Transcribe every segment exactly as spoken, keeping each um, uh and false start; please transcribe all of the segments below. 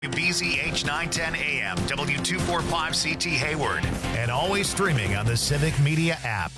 B Z H nine ten A M, W two forty-five C T Hayward, and always streaming on the Civic Media app.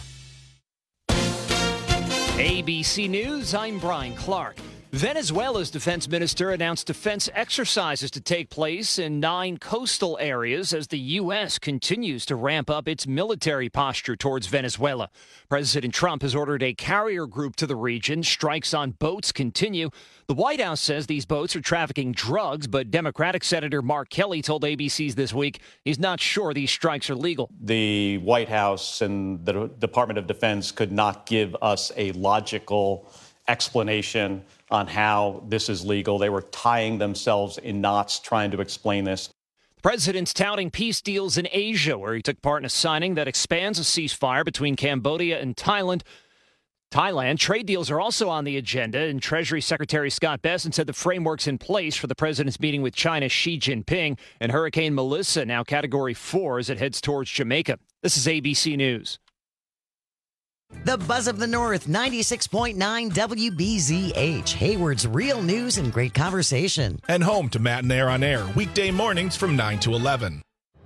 A B C News, I'm Brian Clark. Venezuela's defense minister announced defense exercises to take place in nine coastal areas as the U S continues to ramp up its military posture towards Venezuela. President Trump has ordered a carrier group to the region. Strikes on boats continue. The White House says these boats are trafficking drugs, but Democratic Senator Mark Kelly told A B C's This Week he's not sure these strikes are legal. The White House and the Department of Defense could not give us a logical explanation on how this is legal. They were tying themselves in knots trying to explain this. The president's touting peace deals in Asia, where he took part in a signing that expands a ceasefire between Cambodia and Thailand. Thailand. Trade deals are also on the agenda, and Treasury Secretary Scott Bessent said the framework's in place for the president's meeting with China's Xi Jinping. And Hurricane Melissa, now Category four, as it heads towards Jamaica. This is A B C News. The Buzz of the North, ninety-six point nine W B Z H, Hayward's real news and great conversation. And home to Matt and Air on Air, weekday mornings from nine to eleven.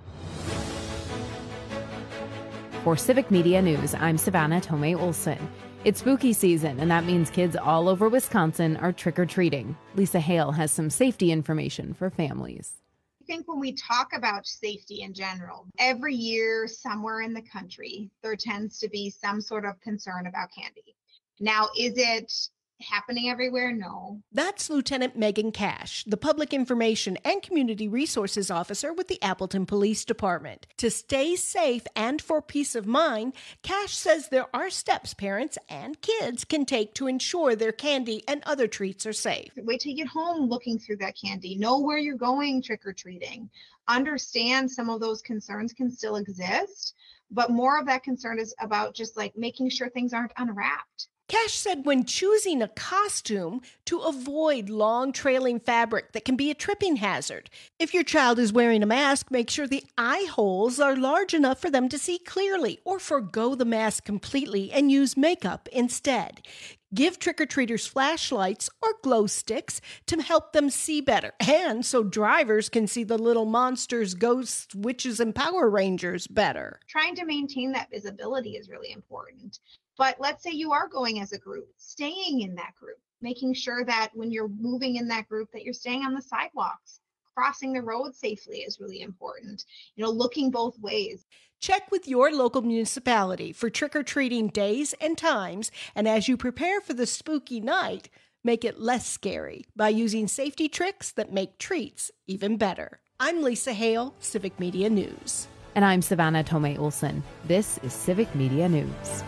For Civic Media News, I'm Savannah Tomei Olson. It's spooky season, and that means kids all over Wisconsin are trick-or-treating. Lisa Hale has some safety information for families. I think when we talk about safety in general, every year somewhere in the country, there tends to be some sort of concern about candy. Now, is it happening everywhere? No. That's Lieutenant Megan Cash, the Public Information and Community Resources Officer with the Appleton Police Department. To stay safe and for peace of mind, Cash says there are steps parents and kids can take to ensure their candy and other treats are safe. Wait till you get home looking through that candy. Know where you're going trick-or-treating. Understand some of those concerns can still exist, but more of that concern is about just like making sure things aren't unwrapped. Cash said when choosing a costume to avoid long trailing fabric that can be a tripping hazard. If your child is wearing a mask, make sure the eye holes are large enough for them to see clearly, or forgo the mask completely and use makeup instead. Give trick-or-treaters flashlights or glow sticks to help them see better, and so drivers can see the little monsters, ghosts, witches, and Power Rangers better. Trying to maintain that visibility is really important. But let's say you are going as a group, staying in that group, making sure that when you're moving in that group that you're staying on the sidewalks. Crossing the road safely is really important. You know, looking both ways. Check with your local municipality for trick-or-treating days and times, and as you prepare for the spooky night, make it less scary by using safety tricks that make treats even better. I'm Lisa Hale, Civic Media News. And I'm Savannah Tomei Olson. This is Civic Media News.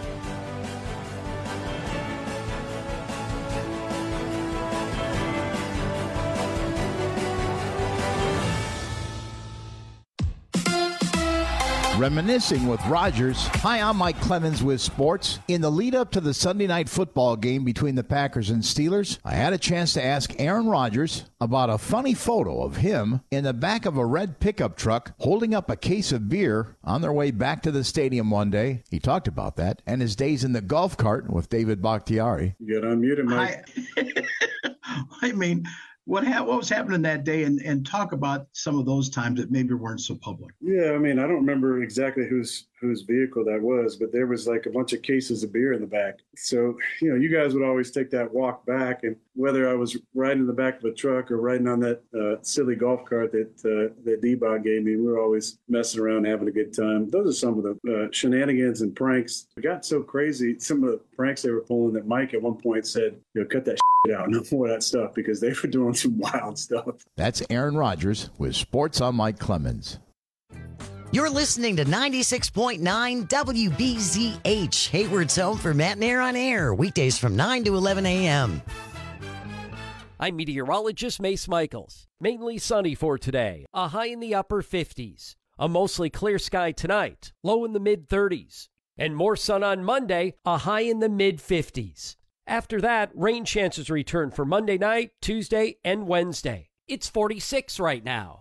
Reminiscing with Rogers. Hi, I'm Mike Clemens with sports. In the lead up to the Sunday night football game between the Packers and Steelers, I had a chance to ask Aaron Rodgers about a funny photo of him in the back of a red pickup truck holding up a case of beer on their way back to the stadium one day. He talked about that and his days in the golf cart with David Bakhtiari. You got unmuted, Mike. I, I mean, What ha- what was happening that day, and, and talk about some of those times that maybe weren't so public. Yeah, I mean, I don't remember exactly whose whose vehicle that was, but there was like a bunch of cases of beer in the back. So, you know, you guys would always take that walk back, and whether I was riding in the back of a truck or riding on that uh, silly golf cart that uh, that D-Bot gave me, we were always messing around, having a good time. Those are some of the uh, shenanigans and pranks. It got so crazy, some of the pranks they were pulling, that Mike at one point said, you know, cut that shit out, no more of that stuff, because they were doing some wild stuff. That's Aaron Rodgers with Sports on Mike Clemens. You're listening to ninety-six point nine W B Z H, Hayward's home for Matt and Air on Air, weekdays from nine to eleven a.m. I'm meteorologist Mace Michaels. Mainly sunny for today, a high in the upper fifties. A mostly clear sky tonight, low in the mid-thirties. And more sun on Monday, a high in the mid-fifties. After that, rain chances return for Monday night, Tuesday, and Wednesday. It's forty-six right now.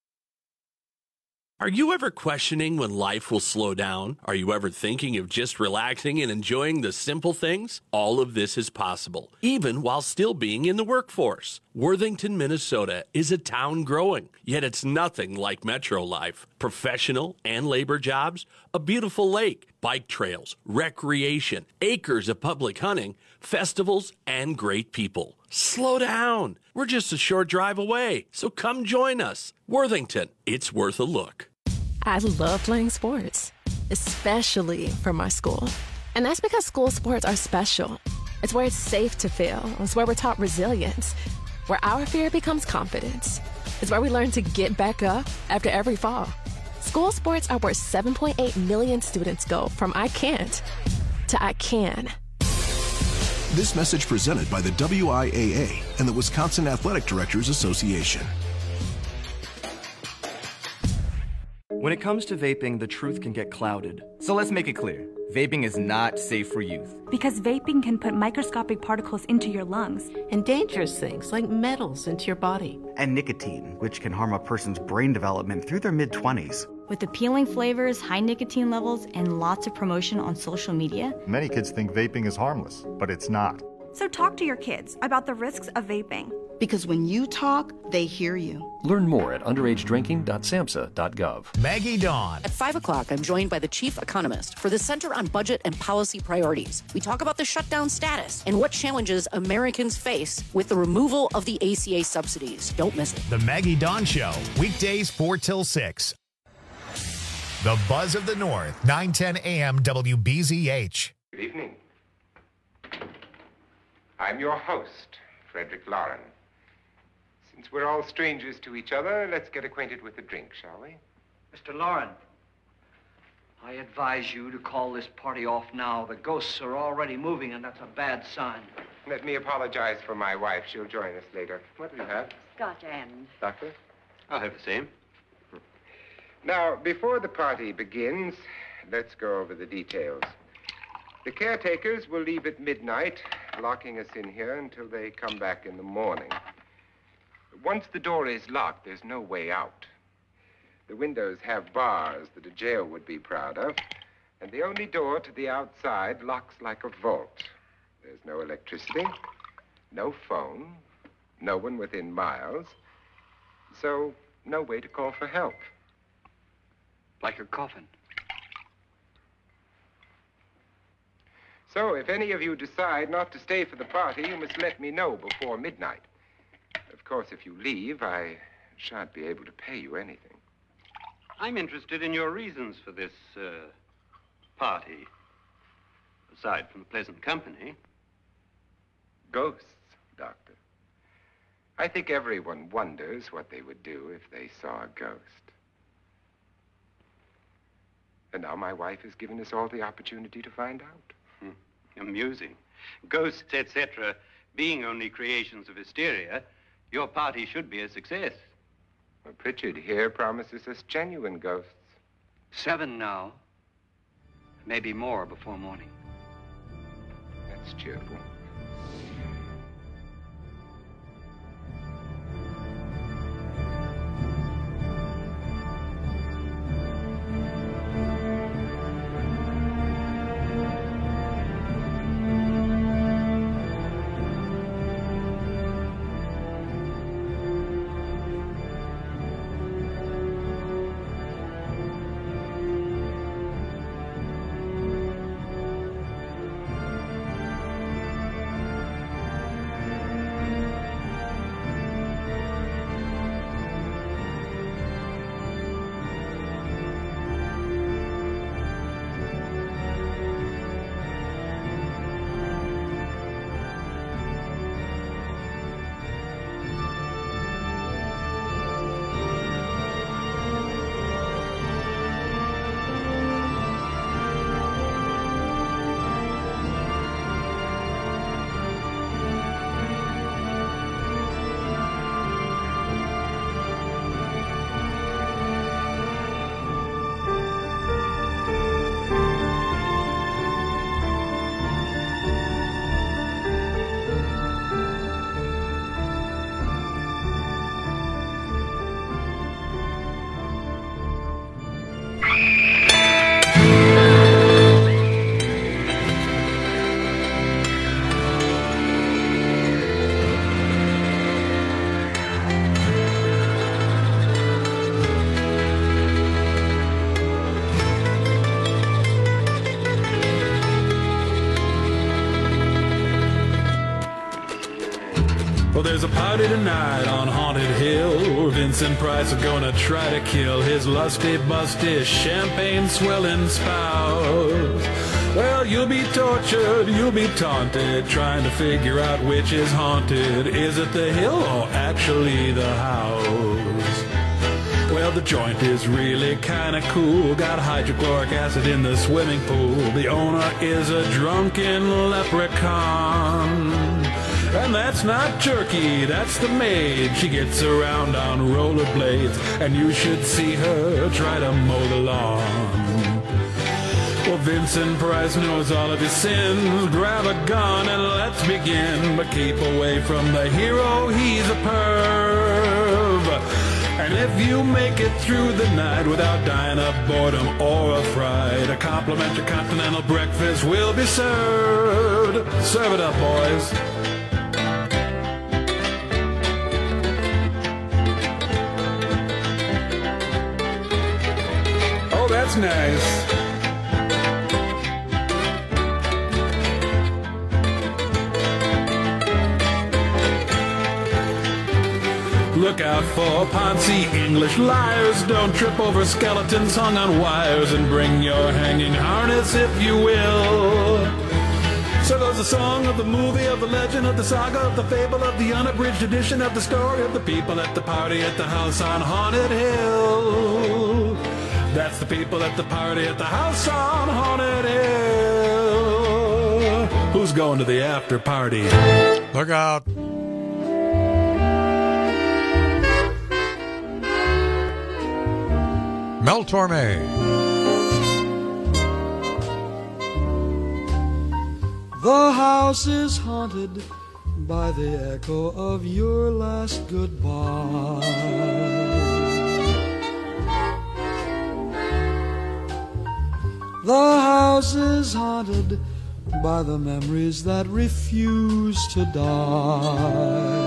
Are you ever questioning when life will slow down? Are you ever thinking of just relaxing and enjoying the simple things? All of this is possible, even while still being in the workforce. Worthington, Minnesota is a town growing, yet it's nothing like metro life. Professional and labor jobs, a beautiful lake, bike trails, recreation, acres of public hunting, festivals, and great people. Slow down. We're just a short drive away, so come join us. Worthington, it's worth a look. I love playing sports, especially for my school. And that's because school sports are special. It's where it's safe to fail. It's where we're taught resilience, where our fear becomes confidence. It's where we learn to get back up after every fall. School sports are where seven point eight million students go from I can't to I can. This message presented by the W I A A and the Wisconsin Athletic Directors Association. When it comes to vaping, the truth can get clouded. So let's make it clear. Vaping is not safe for youth. Because vaping can put microscopic particles into your lungs. And dangerous things like metals into your body. And nicotine, which can harm a person's brain development through their mid-twenties. With appealing flavors, high nicotine levels, and lots of promotion on social media. Many kids think vaping is harmless, but it's not. So talk to your kids about the risks of vaping. Because when you talk, they hear you. Learn more at underage drinking dot samhsa dot gov. Maggie Dawn. At five o'clock, I'm joined by the chief economist for the Center on Budget and Policy Priorities. We talk about the shutdown status and what challenges Americans face with the removal of the A C A subsidies. Don't miss it. The Maggie Dawn Show, weekdays four till six. The Buzz of the North, nine ten a.m. W B Z H. Good evening. I'm your host, Frederick Lauren. Since we're all strangers to each other, let's get acquainted with a drink, shall we? Mister Lauren, I advise you to call this party off now. The ghosts are already moving, and that's a bad sign. Let me apologize for my wife. She'll join us later. What do you have? Scotch and... Doctor? I'll have the same. Now, before the party begins, let's go over the details. The caretakers will leave at midnight, locking us in here until they come back in the morning. Once the door is locked, there's no way out. The windows have bars that a jail would be proud of, and the only door to the outside locks like a vault. There's no electricity, no phone, no one within miles, so no way to call for help. Like a coffin. So if any of you decide not to stay for the party, you must let me know before midnight. Of course, if you leave, I shan't be able to pay you anything. I'm interested in your reasons for this, uh, party. Aside from pleasant company. Ghosts, Doctor. I think everyone wonders what they would do if they saw a ghost. And now my wife has given us all the opportunity to find out. Hmm. Amusing. Ghosts, et cetera, being only creations of hysteria, your party should be a success. Well, Pritchard here promises us genuine ghosts. Seven now. Maybe more before morning. That's cheerful. There's a party tonight on Haunted Hill where Vincent Price is gonna try to kill his lusty, busty, champagne-swilling spouse. Well, you'll be tortured, you'll be taunted, trying to figure out which is haunted. Is it the hill or actually the house? Well, the joint is really kinda cool. Got hydrochloric acid in the swimming pool. The owner is a drunken leprechaun. And that's not Jerky, that's the maid. She gets around on rollerblades, and you should see her try to mow the lawn. Well, Vincent Price knows all of his sins. Grab a gun and let's begin. But keep away from the hero, he's a perv. And if you make it through the night without dying of boredom or a fright, a complimentary continental breakfast will be served. Serve it up, boys. Oh, that's nice. Look out for Ponzi English liars. Don't trip over skeletons hung on wires. And bring your hanging harness if you will. So goes the song of the movie, of the legend, of the saga, of the fable, of the unabridged edition of the story of the people at the party at the house on Haunted Hill. That's the people at the party at the house on Haunted Hill. Who's going to the after party? Look out. Mel Torme. The house is haunted by the echo of your last goodbye. The house is haunted by the memories that refuse to die.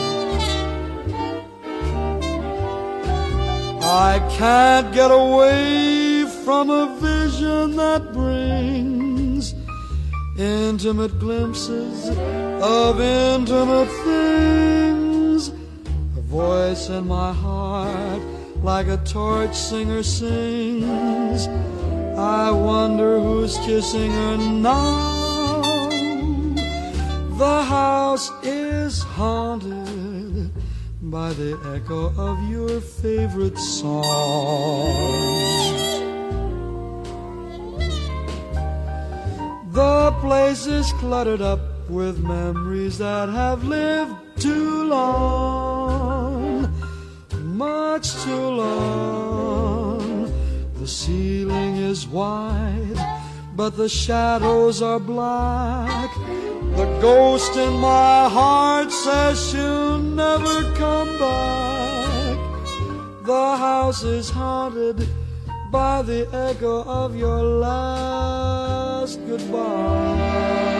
I can't get away from a vision that brings intimate glimpses of intimate things. A voice in my heart like a torch singer sings. I wonder who's kissing her now. The house is haunted by the echo of your favorite song. The place is cluttered up with memories that have lived too long, much too long. The ceiling is wide, but the shadows are black. The ghost in my heart says she'll never come back. The house is haunted by the echo of your last goodbye.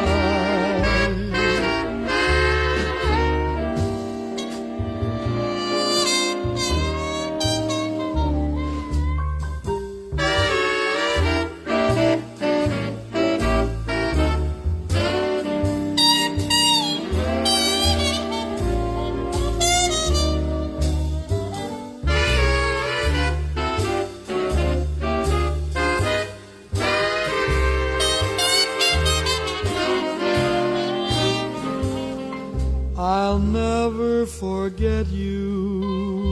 I'll never forget you.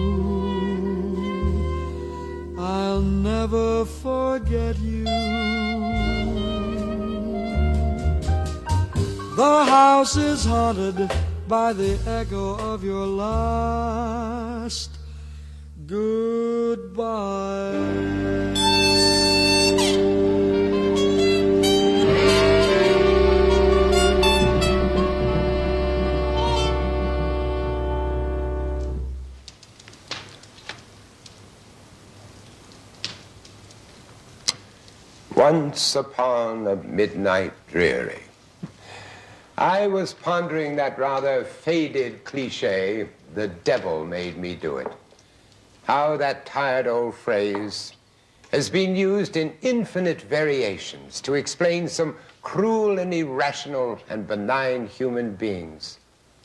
I'll never forget you. The house is haunted by the echo of your last goodbye. Once upon a midnight dreary, I was pondering that rather faded cliche, the devil made me do it. How that tired old phrase has been used in infinite variations to explain some cruel and irrational and benign human beings.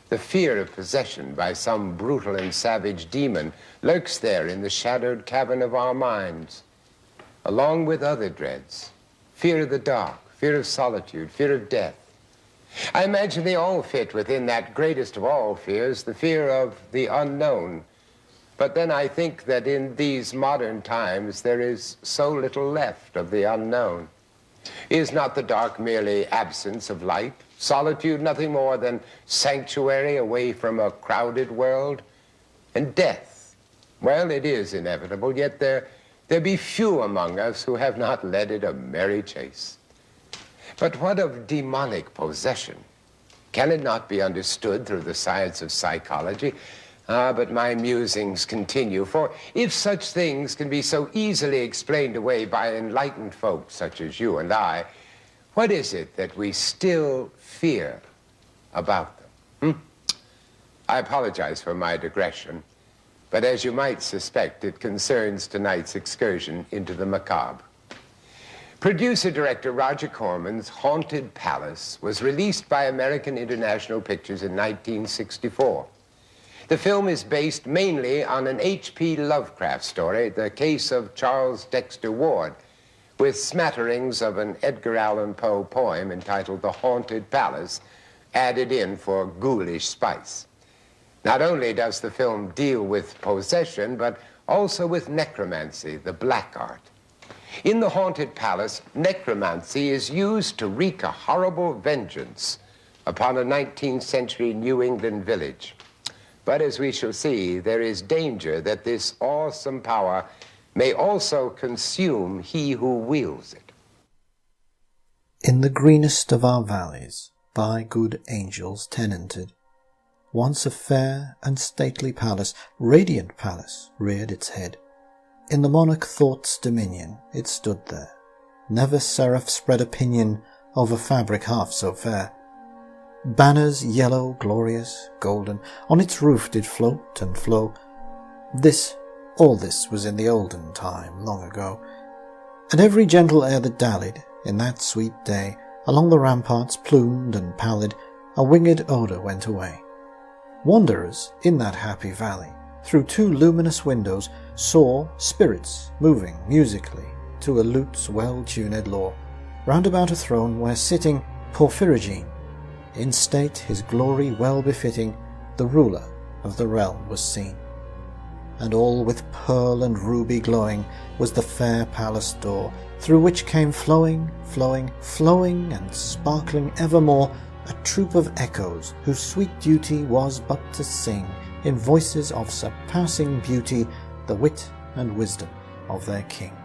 The fear of possession by some brutal and savage demon lurks there in the shadowed cavern of our minds, along with other dreads. Fear of the dark, fear of solitude, fear of death. I imagine they all fit within that greatest of all fears, the fear of the unknown. But then I think that in these modern times there is so little left of the unknown. Is not the dark merely absence of light? Solitude nothing more than sanctuary away from a crowded world? And death, well, it is inevitable, yet there, there be few among us who have not led it a merry chase. But what of demonic possession? Can it not be understood through the science of psychology? Ah, but my musings continue, for if such things can be so easily explained away by enlightened folk such as you and I, what is it that we still fear about them? Hmm? I apologize for my digression, but as you might suspect, it concerns tonight's excursion into the macabre. Producer-director Roger Corman's Haunted Palace was released by American International Pictures in nineteen sixty-four. The film is based mainly on an H P Lovecraft story, The Case of Charles Dexter Ward, with smatterings of an Edgar Allan Poe poem entitled The Haunted Palace, added in for ghoulish spice. Not only does the film deal with possession, but also with necromancy, the black art. In The Haunted Palace, necromancy is used to wreak a horrible vengeance upon a nineteenth century New England village. But as we shall see, there is danger that this awesome power may also consume he who wields it. In the greenest of our valleys, by good angels tenanted, once a fair and stately palace, radiant palace, reared its head. In the monarch thought's dominion it stood there. Never seraph spread a pinion over fabric half so fair. Banners yellow, glorious, golden, on its roof did float and flow. This, all this was in the olden time, long ago. And every gentle air that dallied, in that sweet day, along the ramparts plumed and pallid, a winged odour went away. Wanderers in that happy valley, through two luminous windows, saw spirits moving musically to a lute's well-tuned law, round about a throne where sitting Porphyrogene, in state his glory well befitting, the ruler of the realm was seen. And all with pearl and ruby glowing was the fair palace door, through which came flowing, flowing, flowing, and sparkling evermore a troop of echoes, whose sweet duty was but to sing, in voices of surpassing beauty, the wit and wisdom of their king.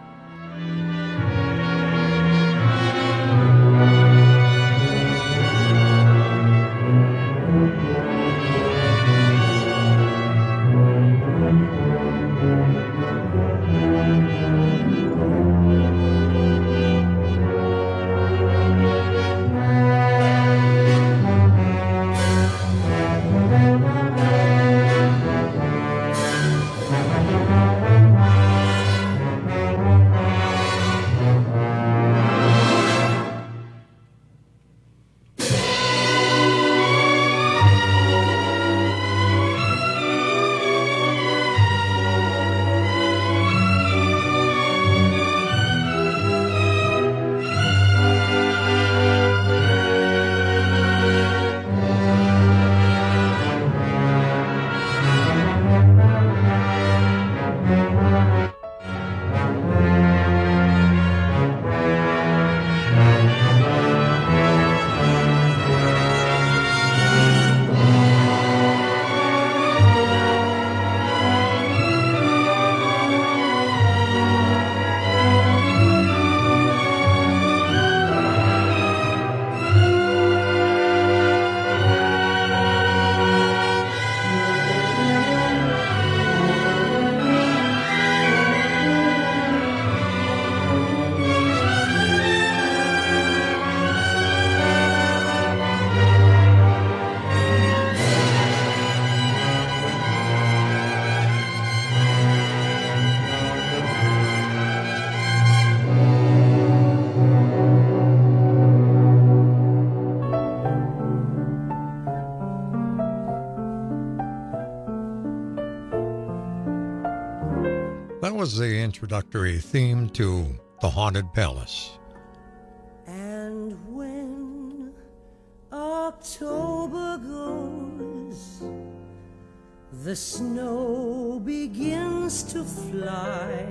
That was the introductory theme to The Haunted Palace. And when October goes, the snow begins to fly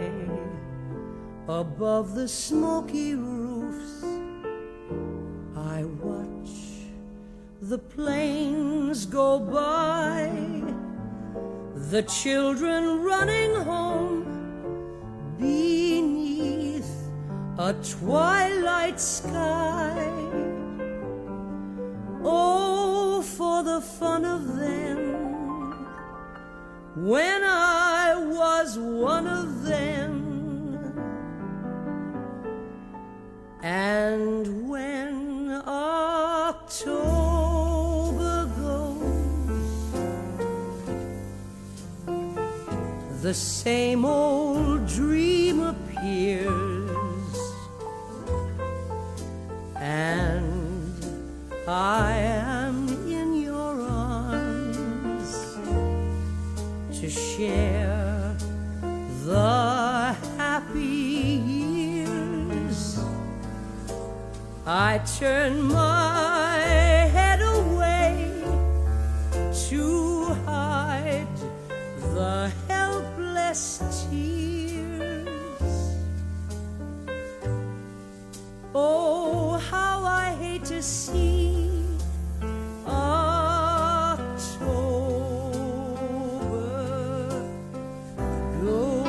above the smoky roofs. I watch the planes go by, the children running home beneath a twilight sky. Oh, for the fun of them, when I was one of them. And when October goes, the same old dream appears, and I am in your arms to share the happy years. I turn my head away to hide the helpless tears. Oh, how I hate to see October go.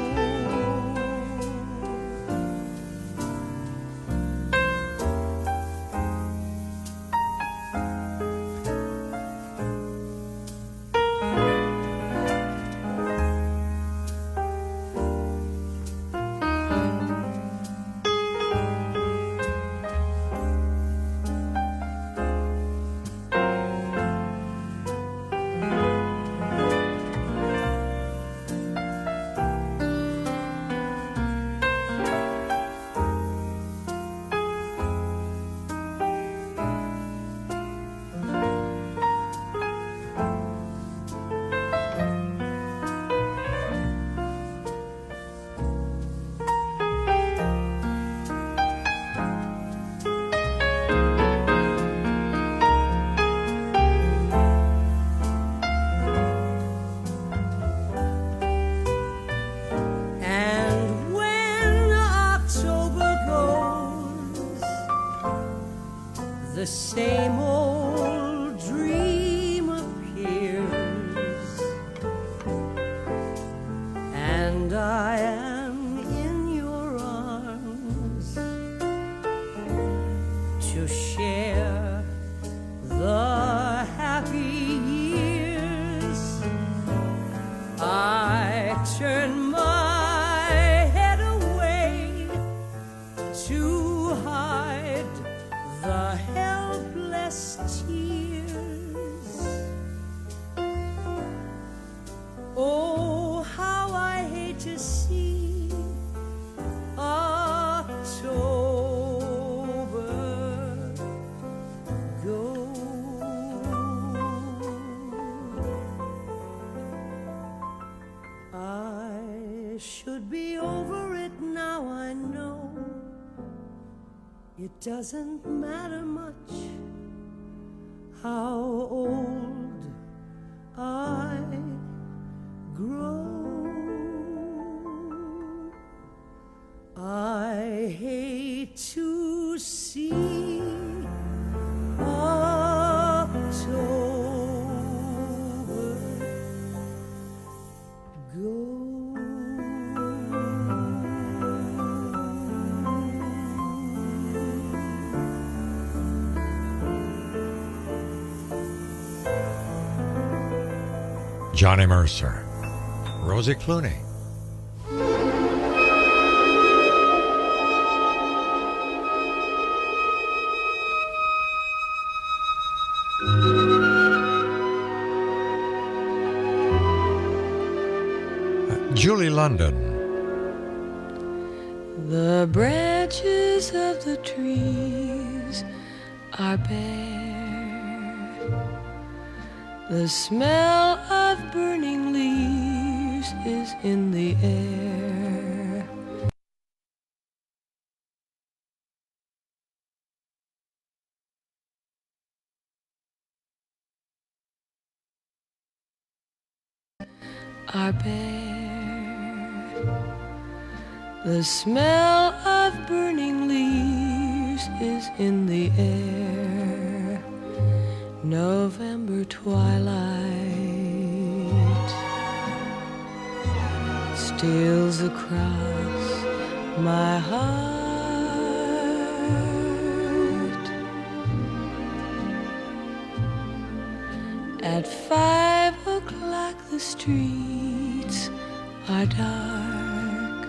The same old dream appears, and I am in your arms to share the happy years. I turn my head away to hide the helpless tears. Oh, how I hate to see October go. I should be over it now, I know. It doesn't matter much how old I grow. I hate to see October go. Johnny Mercer, Rosie Clooney. Julie London. The branches of the trees are bare. The smell of burning leaves is in the air. Are bare. The smell of burning leaves is in the air. November twilight steals across my heart. At five o'clock the streets are dark.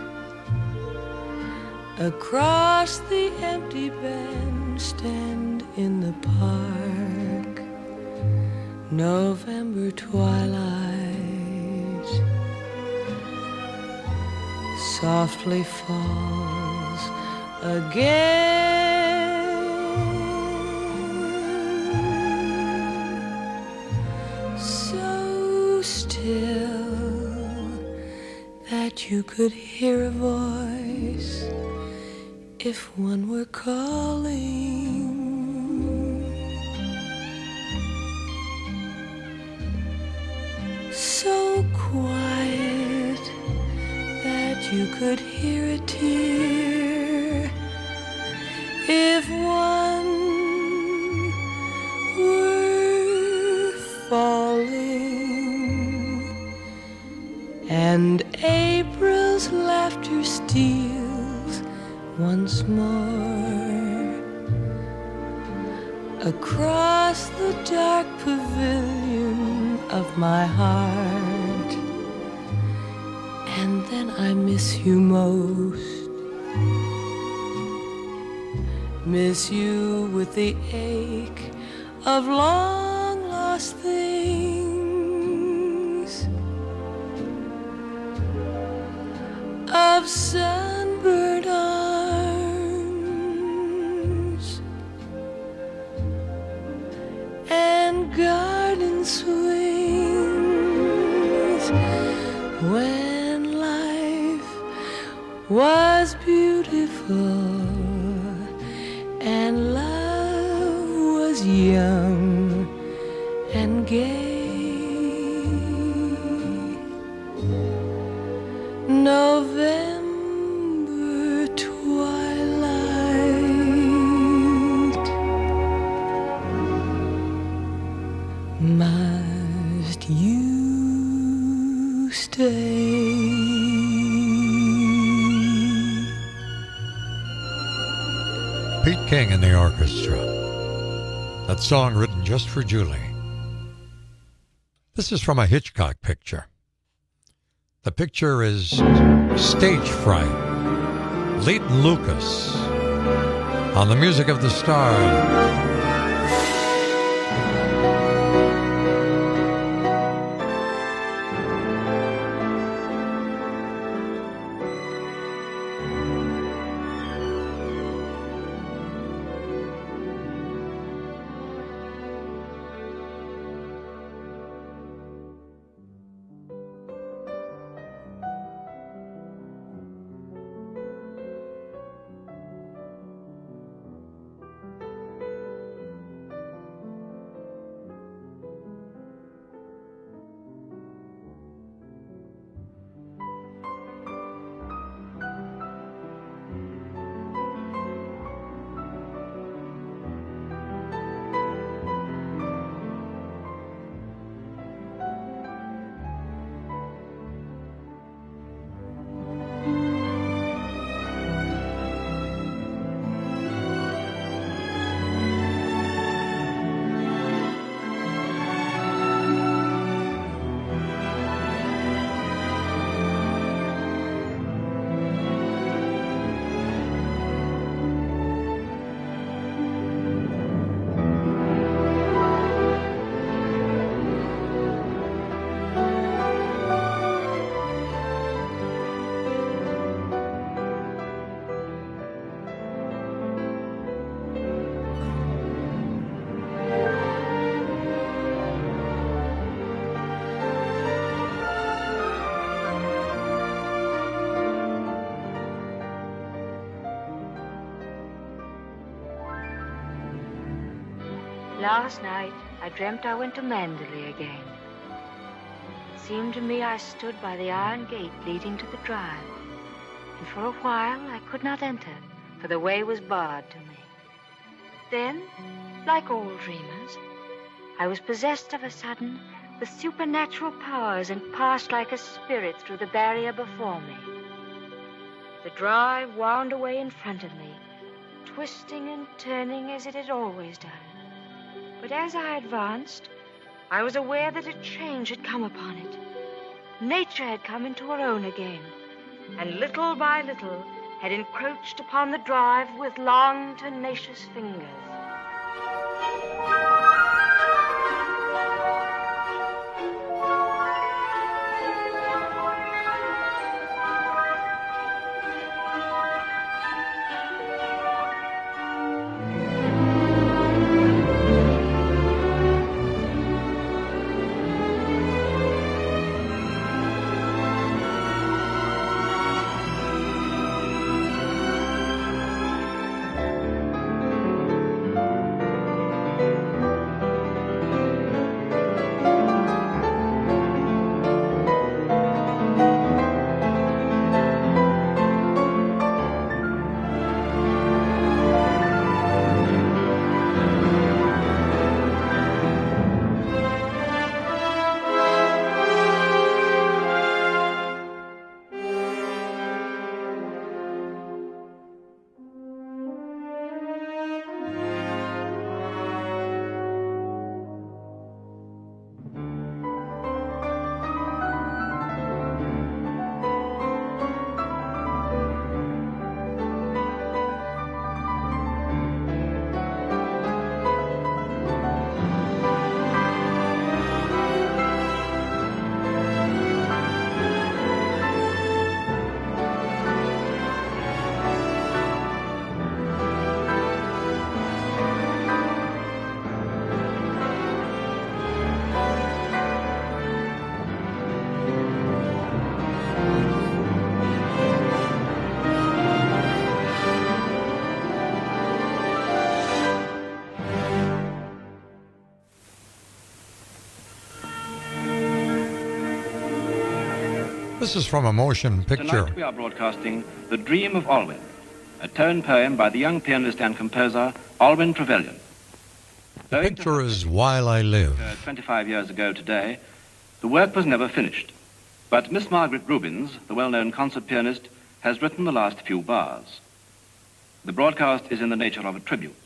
Across the empty bandstand in the park, November twilight softly falls again. So still that you could hear a voice if one were calling. So quiet that you could hear a tear if one were falling. And April's laughter steals once more across the dark pavilion of my heart. And then I miss you most, miss you with the ache of long lost things, of sunburned arms and garden swings, when life was beautiful and love was young and gay. November twilight, must you stay? Pete King and the orchestra. That song written just for Julie. This is from a Hitchcock picture. The picture is Stage Fright. Leighton Lucas on the music of the stars. Last night, I dreamt I went to Manderley again. It seemed to me I stood by the iron gate leading to the drive, and for a while I could not enter, for the way was barred to me. Then, like all dreamers, I was possessed of a sudden with supernatural powers and passed like a spirit through the barrier before me. The drive wound away in front of me, twisting and turning as it had always done. But as I advanced, I was aware that a change had come upon it. Nature had come into her own again, and little by little had encroached upon the drive with long, tenacious fingers. This is from a motion picture. Tonight we are broadcasting The Dream of Alwyn, a tone poem by the young pianist and composer Alwyn Trevelyan. The picture is While I Live. Uh, twenty-five years ago today, the work was never finished. But Miss Margaret Rubins, the well-known concert pianist, has written the last few bars. The broadcast is in the nature of a tribute.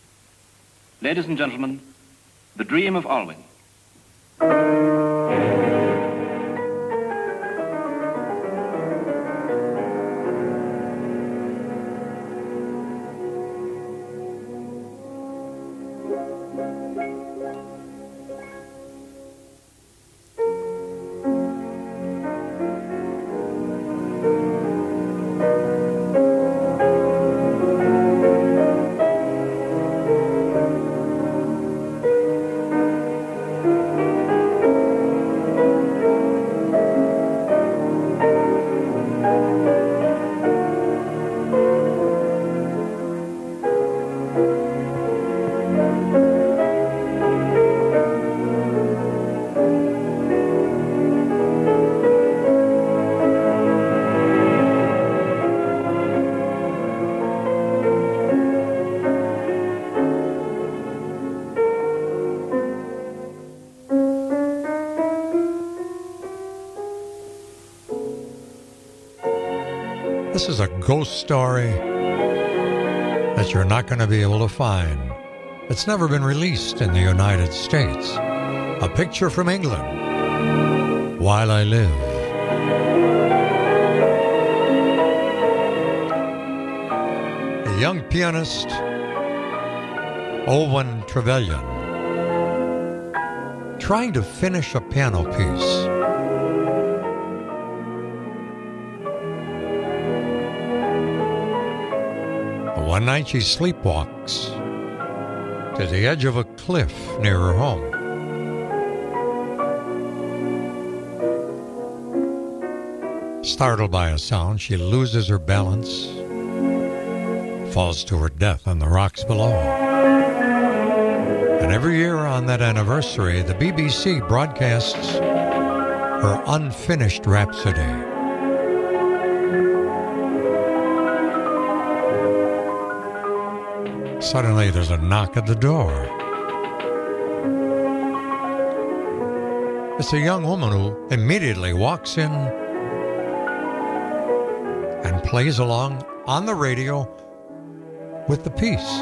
Ladies and gentlemen, The Dream of Alwyn. This is a ghost story that you're not going to be able to find. It's never been released in the United States. A picture from England. While I Live. The young pianist Alwyn Trevelyan trying to finish a piano piece. One night she sleepwalks to the edge of a cliff near her home. Startled by a sound, she loses her balance, falls to her death on the rocks below. And every year on that anniversary, the B B C broadcasts her unfinished Rhapsody. Suddenly, there's a knock at the door. It's a young woman who immediately walks in and plays along on the radio with the piece.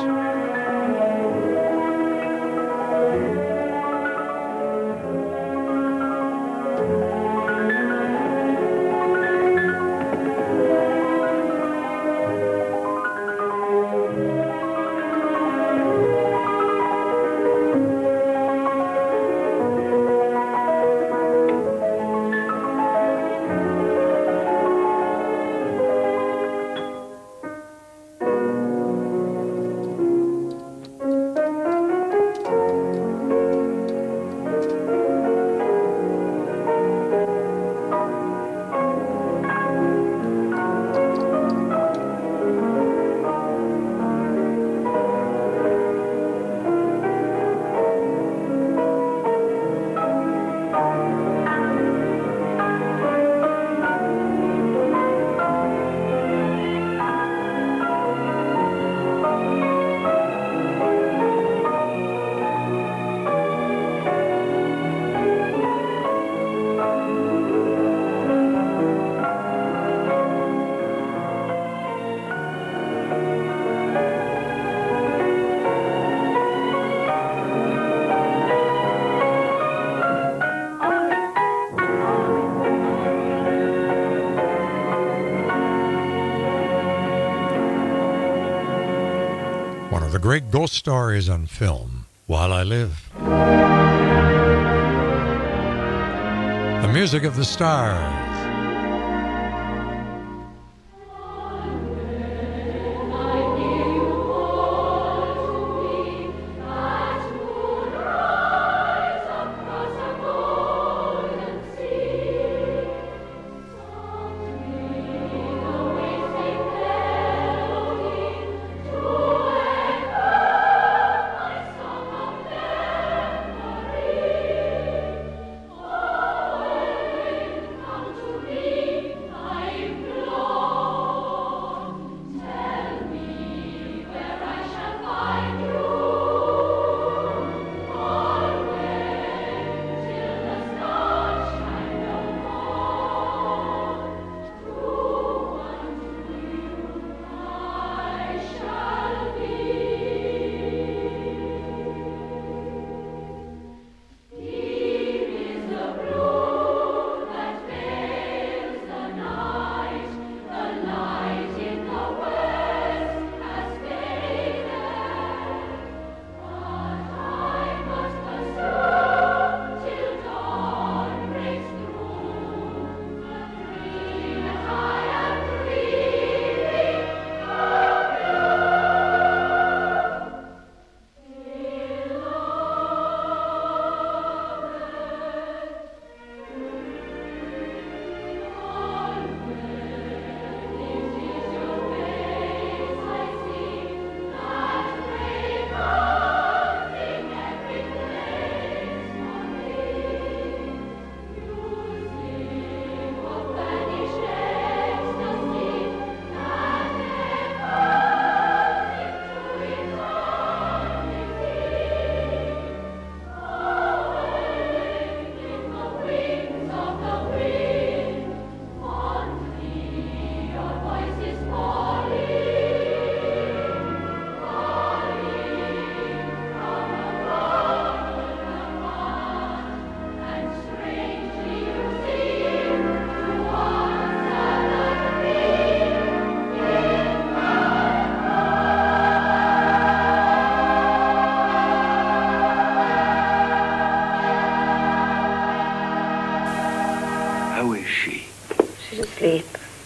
The great ghost stories on film, While I Live. The music of the stars. Asleep.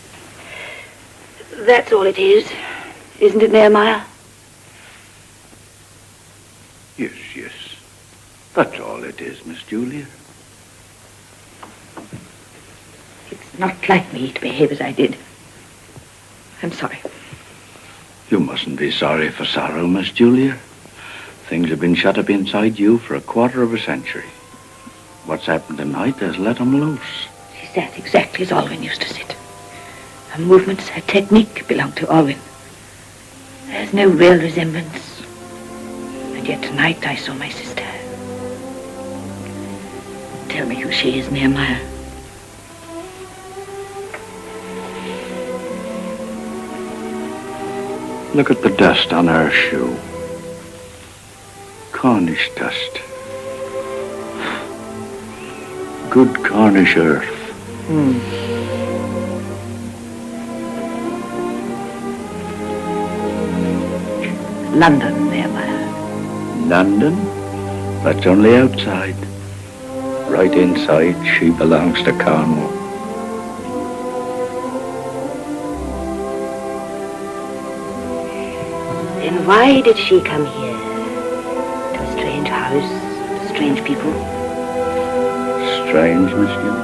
That's all it is, isn't it, Nehemiah? Yes, yes. That's all it is, Miss Julia. It's not like me to behave as I did. I'm sorry. You mustn't be sorry for sorrow, Miss Julia. Things have been shut up inside you for a quarter of a century. What's happened tonight has let them loose. She sat exactly as Alwyn used to sit. Her movements, her technique belonged to Alwyn. There's no real resemblance. And yet tonight I saw my sister. Tell me who she is, Nehemiah. Look at the dust on her shoe. Cornish dust. Good Cornish earth. Hmm. London, Nehemiah. London? That's only outside. Right inside, she belongs to Cornwall. Then why did she come here? To a strange house, to strange people? Strange, Miss Julie?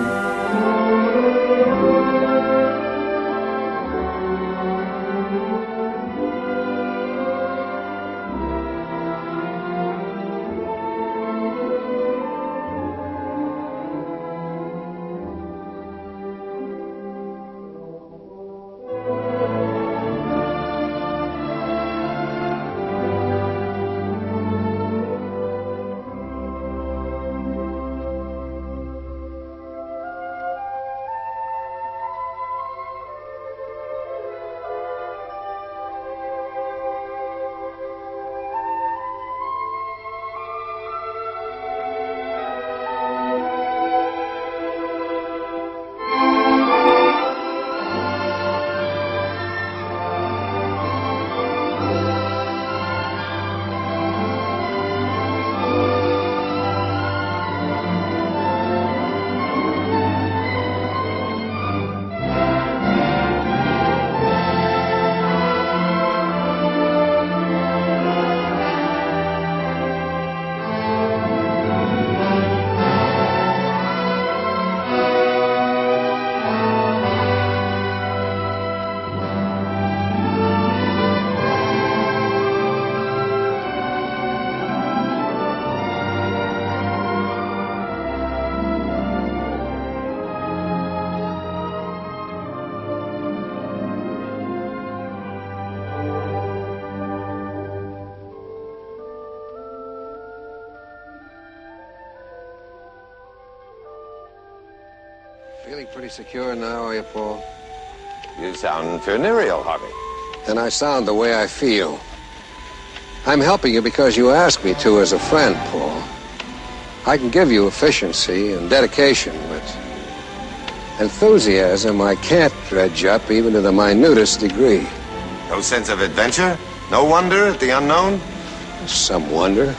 Feeling pretty secure now, are you, Paul? You sound funereal, Harvey. Then I sound the way I feel. I'm helping you because you asked me to as a friend, Paul. I can give you efficiency and dedication, but enthusiasm I can't dredge up even to the minutest degree. No sense of adventure? No wonder at the unknown? Some wonder.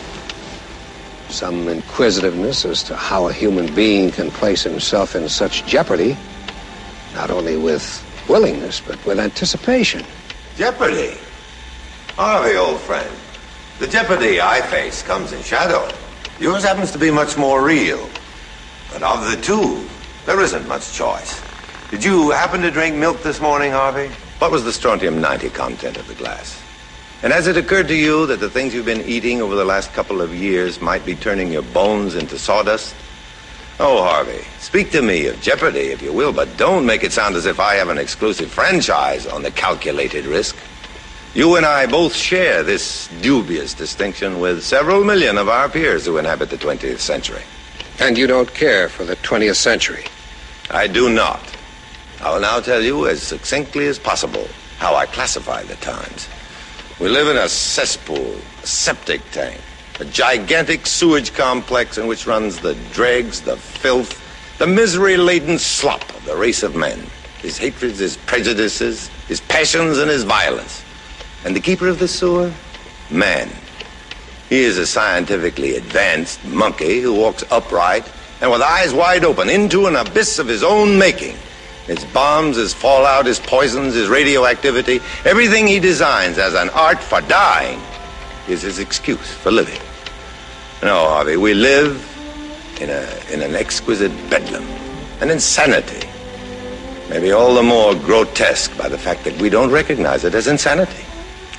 Some inquisitiveness as to how a human being can place himself in such jeopardy, not only with willingness, but with anticipation. Jeopardy? Harvey, old friend, the jeopardy I face comes in shadow. Yours happens to be much more real. But of the two, there isn't much choice. Did you happen to drink milk this morning, Harvey? What was the strontium ninety content of the glass? And has it occurred to you that the things you've been eating over the last couple of years might be turning your bones into sawdust? Oh, Harvey, speak to me of jeopardy, if you will, but don't make it sound as if I have an exclusive franchise on the calculated risk. You and I both share this dubious distinction with several million of our peers who inhabit the twentieth century. And you don't care for the twentieth century? I do not. I will now tell you as succinctly as possible how I classify the times. We live in a cesspool, a septic tank, a gigantic sewage complex in which runs the dregs, the filth, the misery-laden slop of the race of men, his hatreds, his prejudices, his passions, and his violence. And the keeper of the sewer? Man. He is a scientifically advanced monkey who walks upright and with eyes wide open into an abyss of his own making. His bombs, his fallout, his poisons, his radioactivity, everything he designs as an art for dying is his excuse for living. No, Harvey, we live in a in an exquisite bedlam, an insanity. Maybe all the more grotesque by the fact that we don't recognize it as insanity.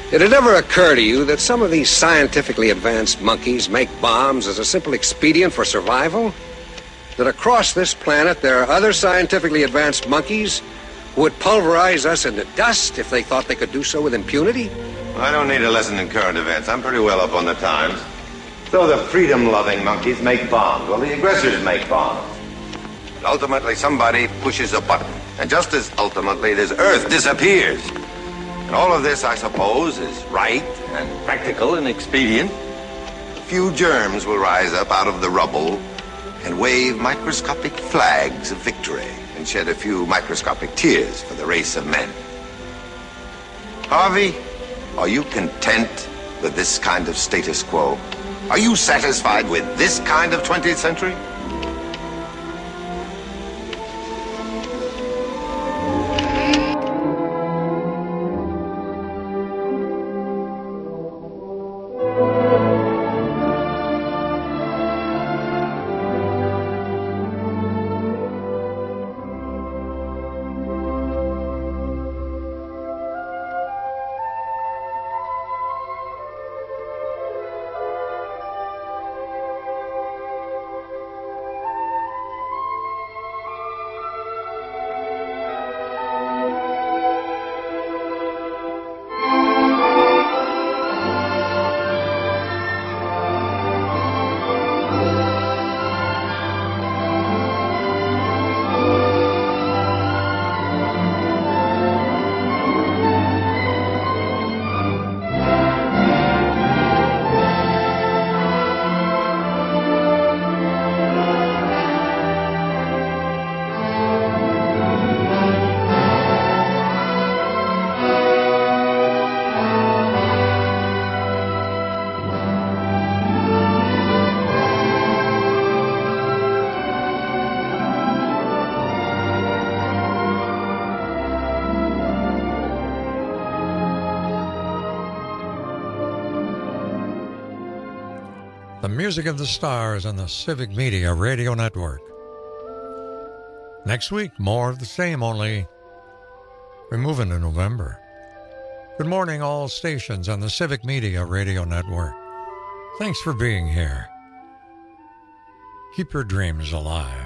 Did it ever occur to you that some of these scientifically advanced monkeys make bombs as a simple expedient for survival? That across this planet there are other scientifically advanced monkeys who would pulverize us into dust if they thought they could do so with impunity? I don't need a lesson in current events. I'm pretty well up on the times. So the freedom-loving monkeys make bombs. Well, the aggressors make bombs. Ultimately, somebody pushes a button. And just as ultimately, this Earth disappears. And all of this, I suppose, is right and practical and expedient. A few germs will rise up out of the rubble and wave microscopic flags of victory and shed a few microscopic tears for the race of men. Harvey, are you content with this kind of status quo? Are you satisfied with this kind of twentieth century? The music of the stars on the Civic Media Radio Network. Next week, more of the same, only we move into November. Good morning, all stations on the Civic Media Radio Network. Thanks for being here. Keep your dreams alive.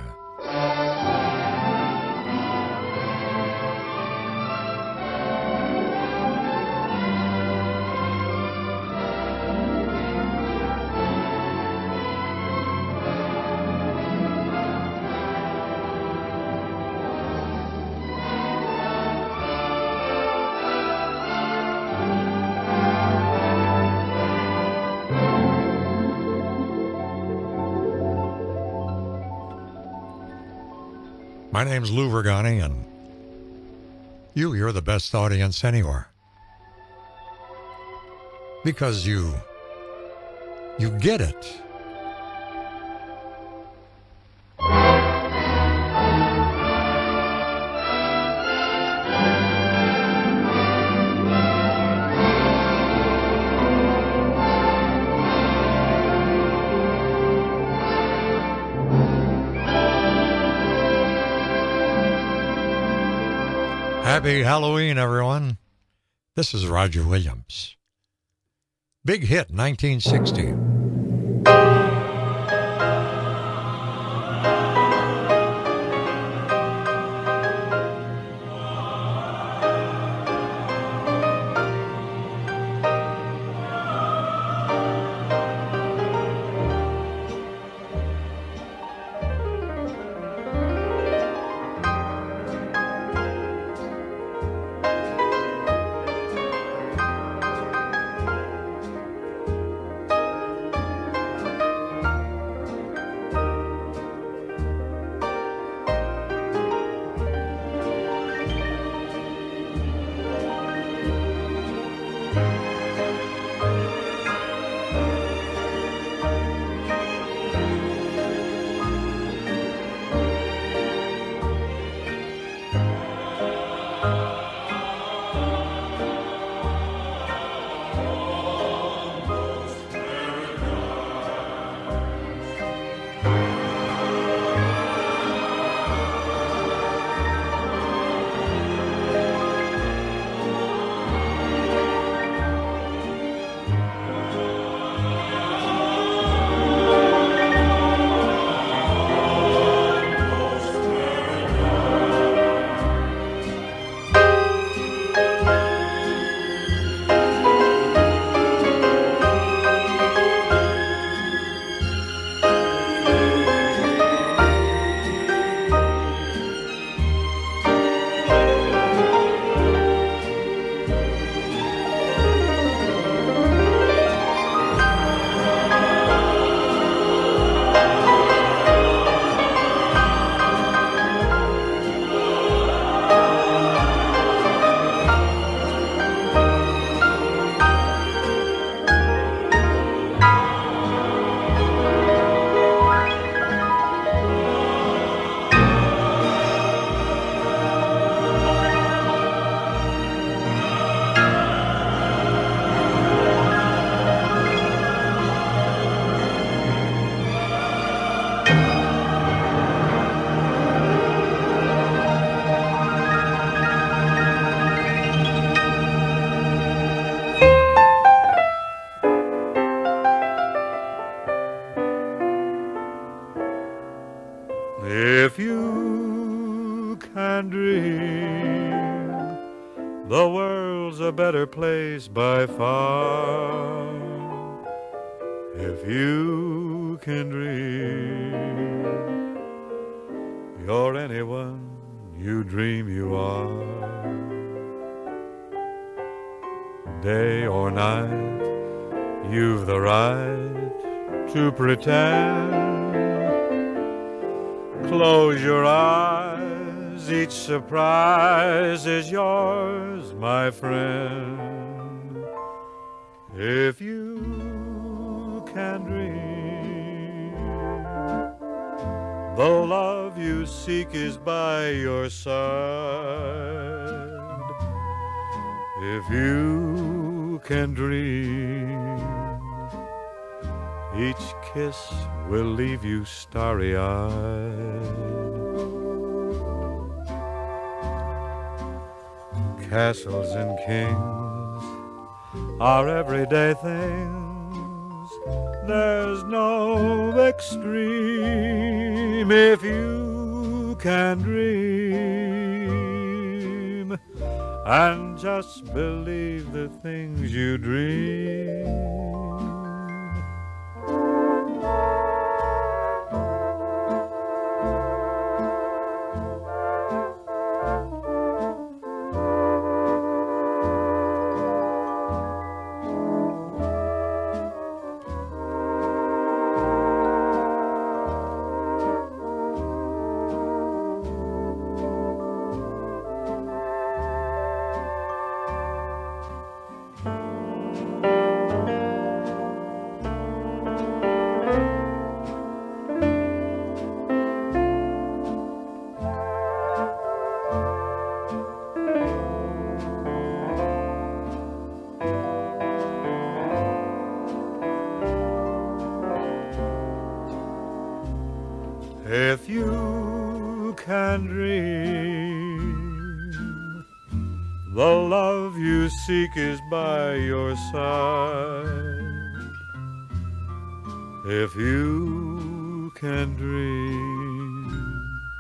My name's Lou Vergani, and you, you're the best audience anywhere. Because you, you get it. Happy Halloween, everyone. This is Roger Williams. Big hit, nineteen sixty. the world's a better place by far if you can dream you're anyone you dream you are. Day or night, you've the right to pretend. Close your eyes, each surprise is yours, my friend. If you can dream, the love you seek is by your side. If you can dream, each kiss will leave you starry-eyed. Castles and kings are everyday things. There's no extreme if you can dream and just believe the things you dream. If you can dream, the love you seek is by your side. If you can dream,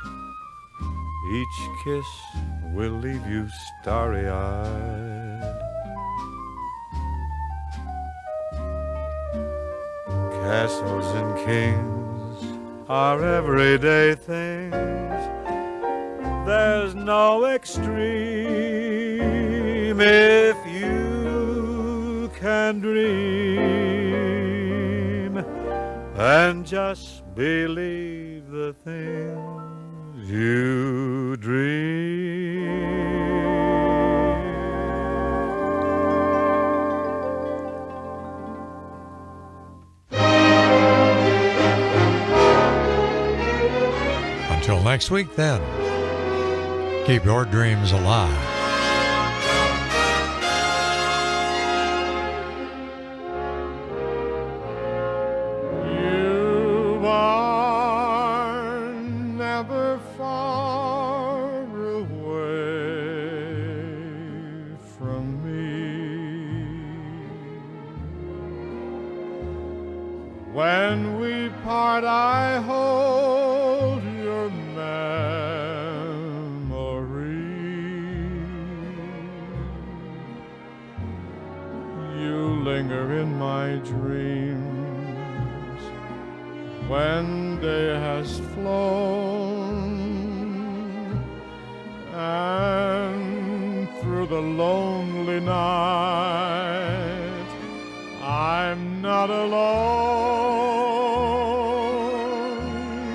each kiss will leave you starry-eyed. Castles and kings are everyday things. There's no extreme if you can dream and just believe the things you dream. Until next week, then, keep your dreams alive. You are never far away from me. When we part, I hold your memory. You linger in my dreams when day has flown, and through the lonely night I'm not alone.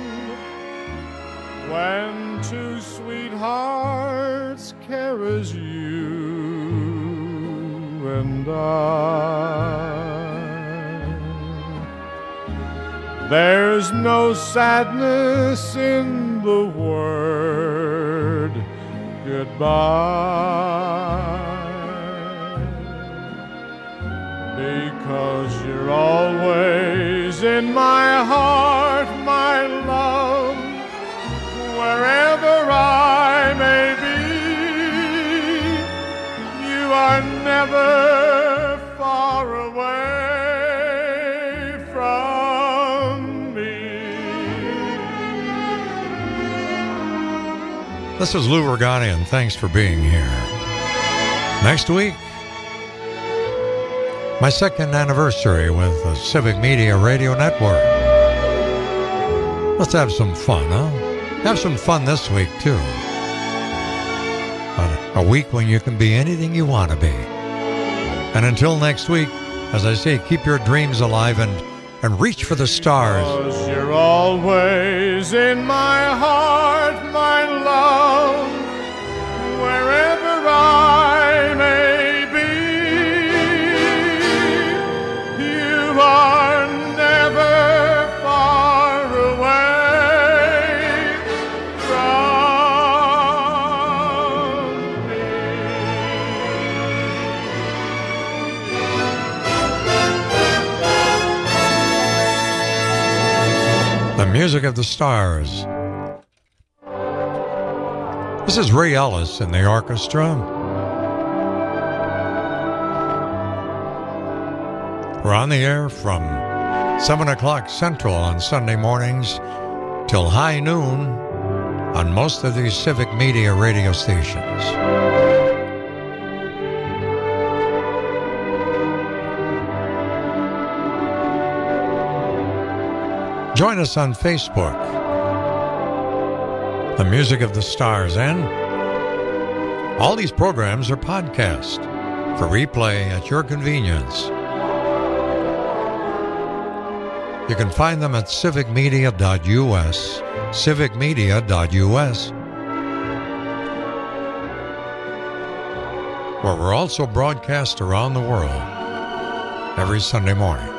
When two sweethearts care as you and I, there's no sadness in the word goodbye, because you're always in my heart, my love, wherever I may be. You are never far away from me. This is Lou Regani, and thanks for being here. Next week, my second anniversary with the Civic Media Radio Network. Let's have some fun, huh? Have some fun this week, too. A week when you can be anything you want to be. And until next week, as I say, keep your dreams alive and, and reach for the stars. 'Cause you're always in my heart, my love, wherever I may be. You are never far away from The music of the stars. This is Ray Ellis in the orchestra. We're on the air from seven o'clock Central on Sunday mornings till high noon on most of these Civic Media radio stations. Join us on Facebook, The Music of the Stars, and all these programs are podcast for replay at your convenience. You can find them at civic media dot U S, civic media dot U S, where we're also broadcast around the world every Sunday morning.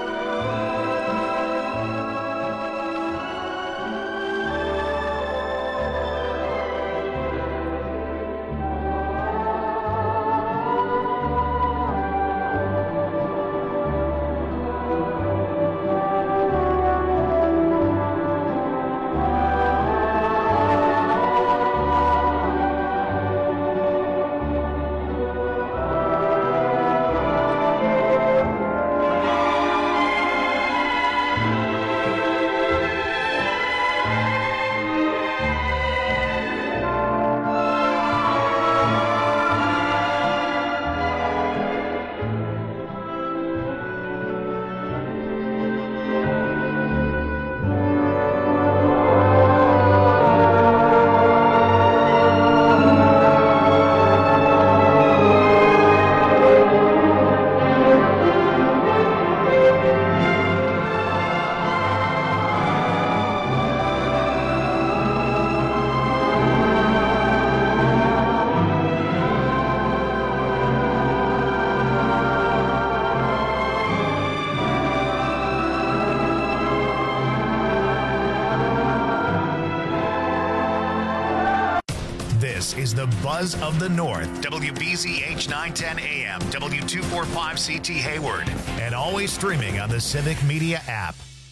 Is the Buzz of the North, W B Z H nine ten A M, W two forty-five C T Hayward, and always streaming on the Civic Media app.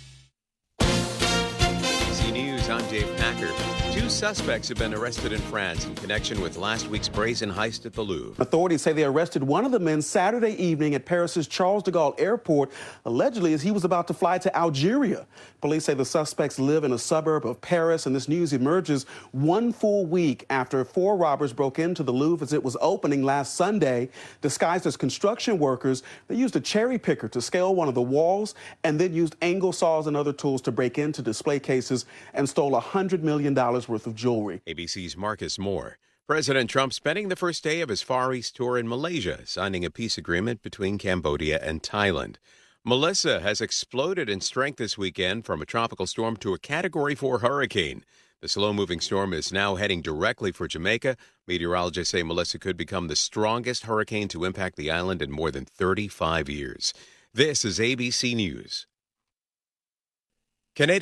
C News, I'm Dave Packer. Two suspects have been arrested in France in connection with last week's brazen heist at the Louvre. Authorities say they arrested one of the men Saturday evening at Paris's Charles de Gaulle Airport, allegedly as he was about to fly to Algeria. Police say the suspects live in a suburb of Paris, and this news emerges one full week after four robbers broke into the Louvre as it was opening last Sunday. Disguised as construction workers, they used a cherry picker to scale one of the walls and then used angle saws and other tools to break into display cases and stole one hundred million dollars worth of jewelry. A B C's Marcus Moore. President Trump spending the first day of his Far East tour in Malaysia, signing a peace agreement between Cambodia and Thailand. Melissa has exploded in strength this weekend from a tropical storm to a Category four hurricane. The slow-moving storm is now heading directly for Jamaica. Meteorologists say Melissa could become the strongest hurricane to impact the island in more than thirty-five years. This is A B C News. Canadian